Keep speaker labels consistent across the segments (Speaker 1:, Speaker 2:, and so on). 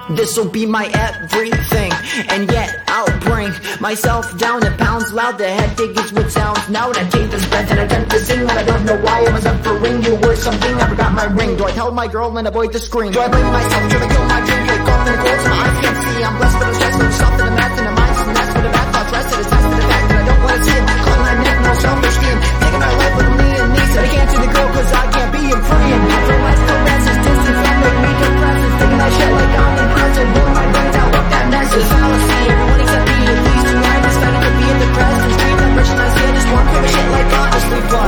Speaker 1: This'll be my everything, and yet I'll bring myself down in pounds. Loud, the head diggers with sounds. Now when I take this breath and attempt to sing, when I don't know why I was up for ring, you were something, I forgot my ring. Do I tell my girl and avoid the scream? Do I blame myself? Try to kill my dream? Get gone and close, my eyes can't see. I'm blessed, but I'm stressed, I'm soft in the math and the mind's and that's for the bad thoughts. Rested, it's test for the fact that I don't wanna see it. Calling my neck, no self-esteem. Taking my life with me and me, said I can't see the girl cause I can't be free. And after less to rest is distance, that make me depressed. It's thinking that shit like I'm impressive. Blowing my brains out, what that mess is. Fallacy, everyone except me, at least tonight decided to be depressed. And dream that rich and I see I just want for shit like honestly, but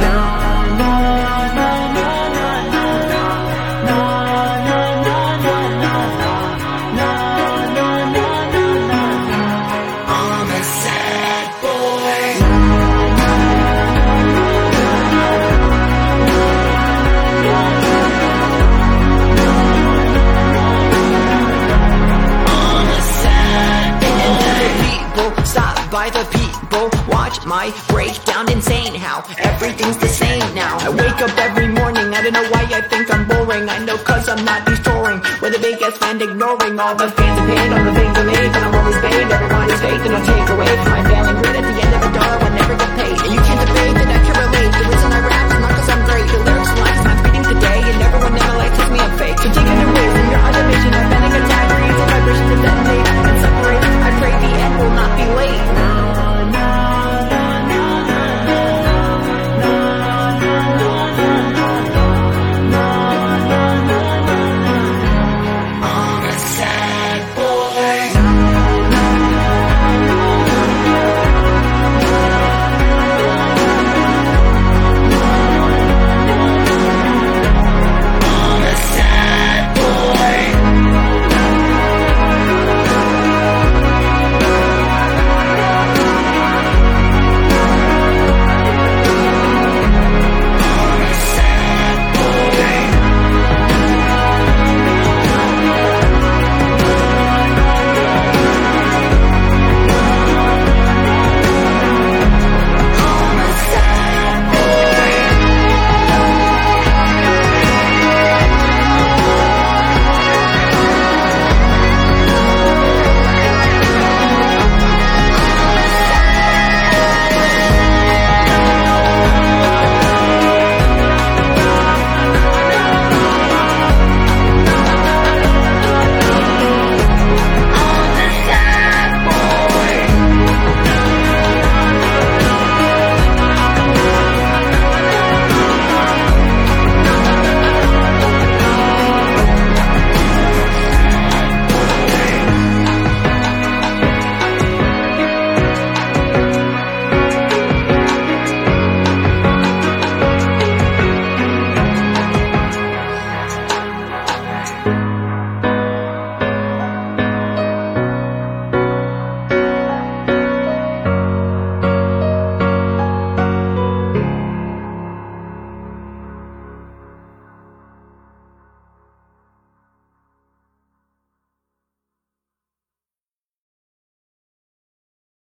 Speaker 1: I'm a sad boy. Stop by the people, watch my breakdown, insane how everything's the same now. I wake up every morning, I don't know why I think I'm boring. I know cause I'm not touring with the biggest fan, ignoring all the fans and pain, all the things I made, and I'm always paid. Everyone is fake and I'll take away from my failing grid at the end of the door, I'll never get paid. And you